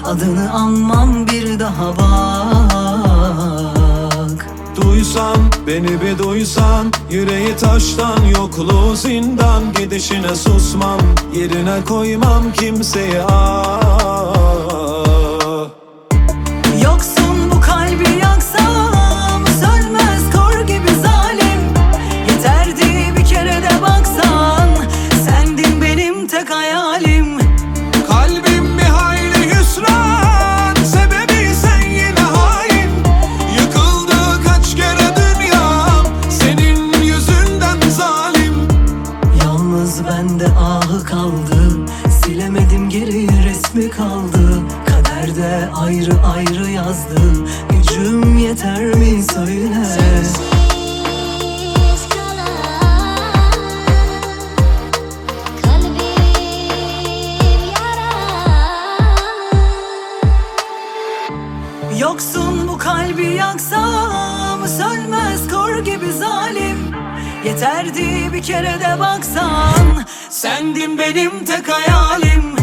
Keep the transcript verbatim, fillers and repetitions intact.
adını anmam bir daha bak. Duysan, beni bir duysan, yüreği taştan, yokluğu zindan. Gidişine susmam, yerine koymam kimseyi ah. Yoksun bu kalbi yaksam, sönmez kor gibi zalim. Yeterdi bir kere de baksan, sendin benim tek hayalim. Kalbim bir hayli hüsran, sebebi sen yine hain. Yıkıldı kaç kere dünyam, senin yüzünden zalim. Yalnız bende ahı kaldı, silemedim geri resmi kaldı. Kaderde ayrı ayrı yazdı, gücüm yeter mi söyle. Yoksun bu kalbi yaksam, sönmez kor gibi zalim. Yeterdi bir kere de baksan, sendin benim tek hayalim.